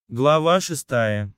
Глава 6.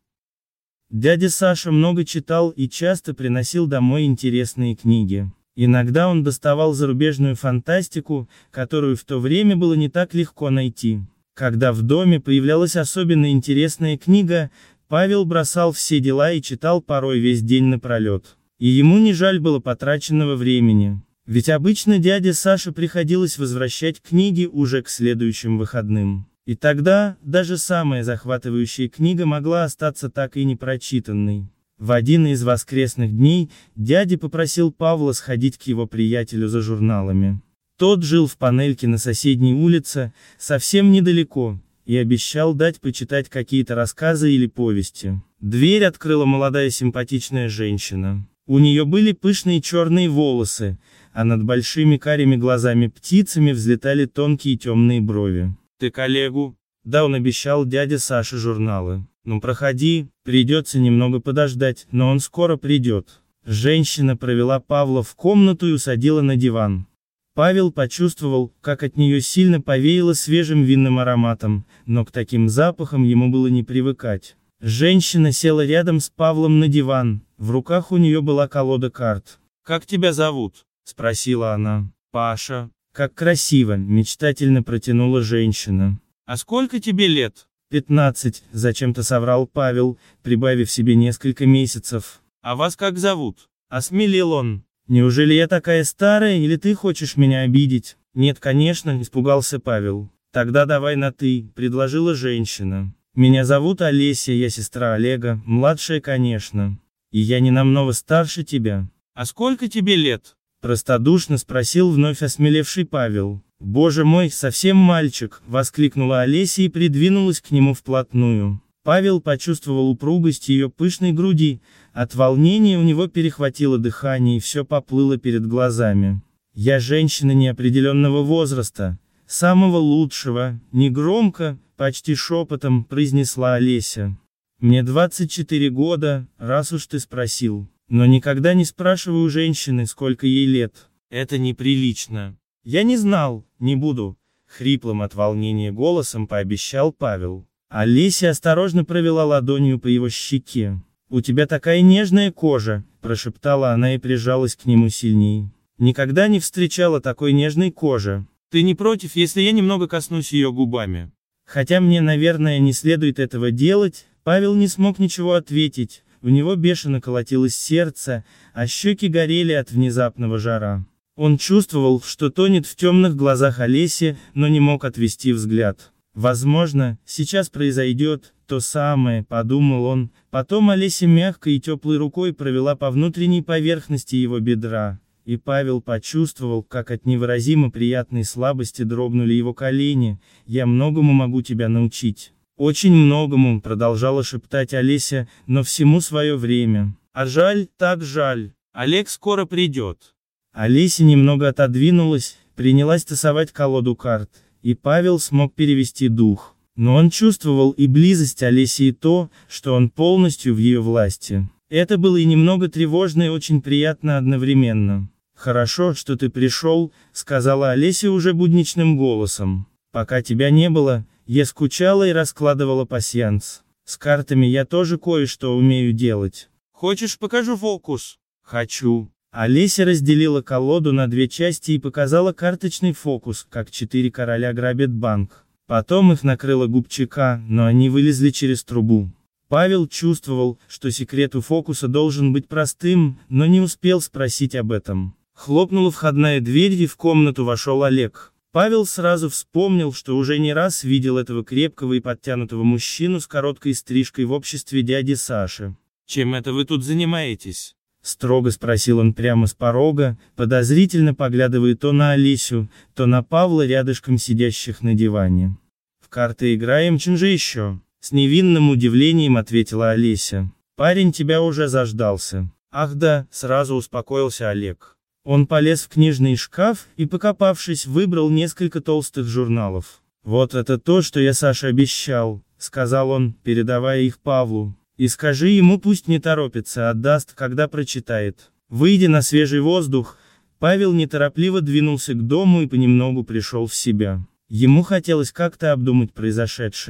Дядя Саша много читал и часто приносил домой интересные книги. Иногда он доставал зарубежную фантастику, которую в то время было не так легко найти. Когда в доме появлялась особенно интересная книга, Павел бросал все дела и читал порой весь день напролет. И ему не жаль было потраченного времени. Ведь обычно дяде Саше приходилось возвращать книги уже к следующим выходным. И тогда, даже самая захватывающая книга могла остаться так и не прочитанной. В один из воскресных дней, дядя попросил Павла сходить к его приятелю за журналами. Тот жил в панельке на соседней улице, совсем недалеко, и обещал дать почитать какие-то рассказы или повести. Дверь открыла молодая симпатичная женщина. У нее были пышные черные волосы, а над большими карими глазами-птицами взлетали тонкие темные брови. «Ты коллегу?» «Да, он обещал дяде Саше журналы. Ну проходи, придется немного подождать, но он скоро придет». Женщина провела Павла в комнату и усадила на диван. Павел почувствовал, как от нее сильно повеяло свежим винным ароматом, но к таким запахам ему было не привыкать. Женщина села рядом с Павлом на диван, в руках у нее была колода карт. «Как тебя зовут?» – спросила она. «Паша». «Как красиво», – мечтательно протянула женщина. «А сколько тебе лет?» 15, зачем-то соврал Павел, прибавив себе несколько месяцев. «А вас как зовут?» – осмелел он. «Неужели я такая старая, или ты хочешь меня обидеть?» «Нет, конечно», – испугался Павел. «Тогда давай на «ты», – предложила женщина. «Меня зовут Олеся, я сестра Олега, младшая, конечно. И я не намного старше тебя». «А сколько тебе лет?» Простодушно спросил вновь осмелевший Павел. «Боже мой, совсем мальчик!» – воскликнула Олеся и придвинулась к нему вплотную. Павел почувствовал упругость ее пышной груди, от волнения у него перехватило дыхание и все поплыло перед глазами. «Я женщина неопределенного возраста, самого лучшего», – негромко, почти шепотом произнесла Олеся. «Мне 24 года, раз уж ты спросил. Но никогда не спрашиваю у женщины, сколько ей лет. Это неприлично». «Я не знал, не буду», — хриплым от волнения голосом пообещал Павел. Олеся осторожно провела ладонью по его щеке. «У тебя такая нежная кожа», — прошептала она и прижалась к нему сильнее. «Никогда не встречала такой нежной кожи. Ты не против, если я немного коснусь ее губами?» Хотя мне, наверное, не следует этого делать, Павел не смог ничего ответить. У него бешено колотилось сердце, а щеки горели от внезапного жара. Он чувствовал, что тонет в темных глазах Олеси, но не мог отвести взгляд. «Возможно, сейчас произойдет то самое», — подумал он. Потом Олеся мягкой и теплой рукой провела по внутренней поверхности его бедра, и Павел почувствовал, как от невыразимо приятной слабости дрогнули его колени. «Я многому могу тебя научить». «Очень многому», — продолжала шептать Олеся, — «но всему свое время. А жаль, так жаль. Олег скоро придет». Олеся немного отодвинулась, принялась тасовать колоду карт, и Павел смог перевести дух. Но он чувствовал и близость Олеси, и то, что он полностью в ее власти. Это было и немного тревожно, и очень приятно одновременно. «Хорошо, что ты пришел», — сказала Олеся уже будничным голосом. «Пока тебя не было, я скучала и раскладывала пасьянс. С картами я тоже кое-что умею делать. Хочешь, покажу фокус?» «Хочу». Олеся разделила колоду на две части и показала карточный фокус, как 4 короля грабят банк. Потом их накрыла губчика, но они вылезли через трубу. Павел чувствовал, что секрет у фокуса должен быть простым, но не успел спросить об этом. Хлопнула входная дверь, и в комнату вошел Олег. Павел сразу вспомнил, что уже не раз видел этого крепкого и подтянутого мужчину с короткой стрижкой в обществе дяди Саши. «Чем это вы тут занимаетесь?» — строго спросил он прямо с порога, подозрительно поглядывая то на Олесю, то на Павла, рядышком сидящих на диване. «В карты играем, чем же еще?» — с невинным удивлением ответила Олеся. «Парень тебя уже заждался». «Ах да», — сразу успокоился Олег. Он полез в книжный шкаф и, покопавшись, выбрал несколько толстых журналов. «Вот это то, что я Саше обещал», — сказал он, передавая их Павлу. «И скажи ему, пусть не торопится, отдаст, когда прочитает». Выйдя на свежий воздух, Павел неторопливо двинулся к дому и понемногу пришел в себя. Ему хотелось как-то обдумать произошедшее.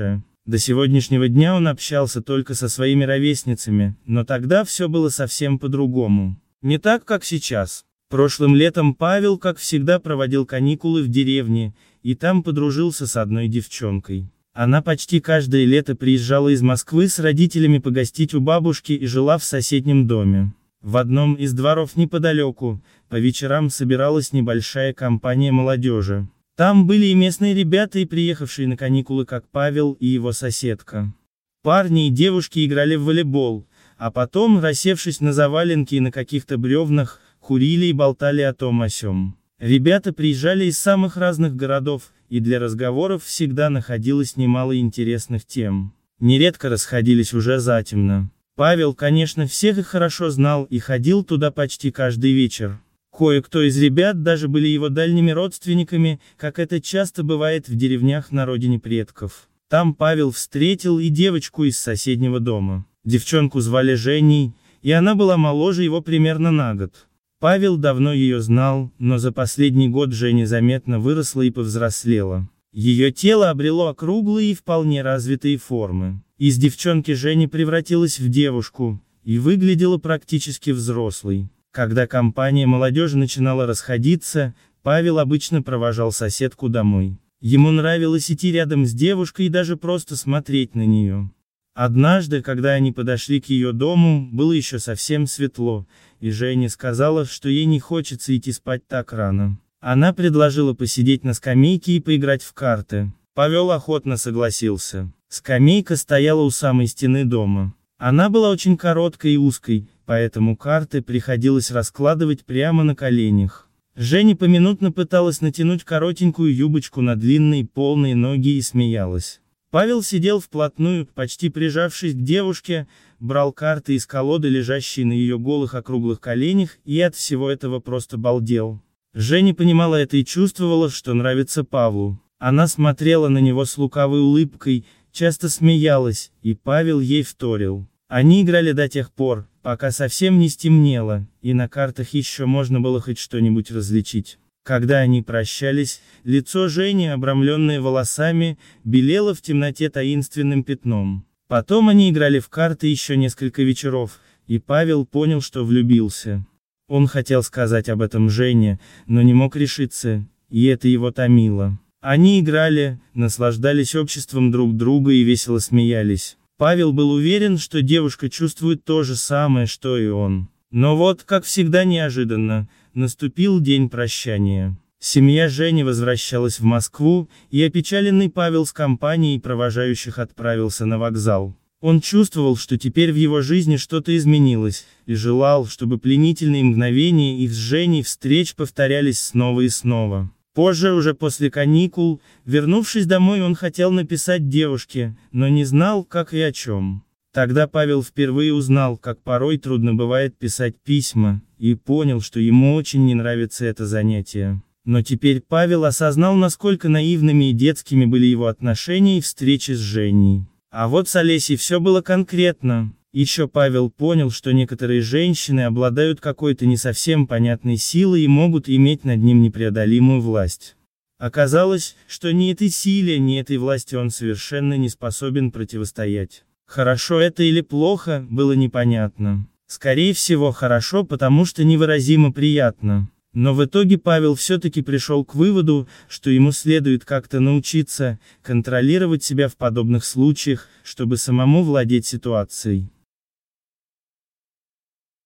До сегодняшнего дня он общался только со своими ровесницами, но тогда все было совсем по-другому. Не так, как сейчас. Прошлым летом Павел, как всегда, проводил каникулы в деревне, и там подружился с одной девчонкой. Она почти каждое лето приезжала из Москвы с родителями погостить у бабушки и жила в соседнем доме. В одном из дворов неподалеку, по вечерам собиралась небольшая компания молодежи. Там были и местные ребята, и приехавшие на каникулы, как Павел и его соседка. Парни и девушки играли в волейбол, а потом, рассевшись на заваленке и на каких-то бревнах, курили и болтали о том о сём. Ребята приезжали из самых разных городов, и для разговоров всегда находилось немало интересных тем. Нередко расходились уже затемно. Павел, конечно, всех их хорошо знал и ходил туда почти каждый вечер. Кое-кто из ребят даже были его дальними родственниками, как это часто бывает в деревнях на родине предков. Там Павел встретил и девочку из соседнего дома. Девчонку звали Женей, и она была моложе его примерно на год. Павел давно ее знал, но за последний год Женя заметно выросла и повзрослела. Ее тело обрело округлые и вполне развитые формы. Из девчонки Женя превратилась в девушку, и выглядела практически взрослой. Когда компания молодежи начинала расходиться, Павел обычно провожал соседку домой. Ему нравилось идти рядом с девушкой и даже просто смотреть на нее. Однажды, когда они подошли к ее дому, было еще совсем светло, и Женя сказала, что ей не хочется идти спать так рано. Она предложила посидеть на скамейке и поиграть в карты. Павел охотно согласился. Скамейка стояла у самой стены дома. Она была очень короткой и узкой, поэтому карты приходилось раскладывать прямо на коленях. Женя поминутно пыталась натянуть коротенькую юбочку на длинные полные ноги и смеялась. Павел сидел вплотную, почти прижавшись к девушке, брал карты из колоды, лежащие на ее голых округлых коленях, и от всего этого просто балдел. Женя понимала это и чувствовала, что нравится Павлу. Она смотрела на него с лукавой улыбкой, часто смеялась, и Павел ей вторил. Они играли до тех пор, пока совсем не стемнело, и на картах еще можно было хоть что-нибудь различить. Когда они прощались, лицо Жени, обрамленное волосами, белело в темноте таинственным пятном. Потом они играли в карты еще несколько вечеров, и Павел понял, что влюбился. Он хотел сказать об этом Жене, но не мог решиться, и это его томило. Они играли, наслаждались обществом друг друга и весело смеялись. Павел был уверен, что девушка чувствует то же самое, что и он. Но вот, как всегда неожиданно, наступил день прощания. Семья Жени возвращалась в Москву, и опечаленный Павел с компанией провожающих отправился на вокзал. Он чувствовал, что теперь в его жизни что-то изменилось, и желал, чтобы пленительные мгновения их с Женей встреч повторялись снова и снова. Позже, уже после каникул, вернувшись домой, он хотел написать девушке, но не знал, как и о чем. Тогда Павел впервые узнал, как порой трудно бывает писать письма, и понял, что ему очень не нравится это занятие. Но теперь Павел осознал, насколько наивными и детскими были его отношения и встречи с Женей. А вот с Олесей все было конкретно. Еще Павел понял, что некоторые женщины обладают какой-то не совсем понятной силой и могут иметь над ним непреодолимую власть. Оказалось, что ни этой силе, ни этой власти он совершенно не способен противостоять. Хорошо это или плохо, было непонятно. Скорее всего, хорошо, потому что невыразимо приятно. Но в итоге Павел все-таки пришел к выводу, что ему следует как-то научиться контролировать себя в подобных случаях, чтобы самому владеть ситуацией.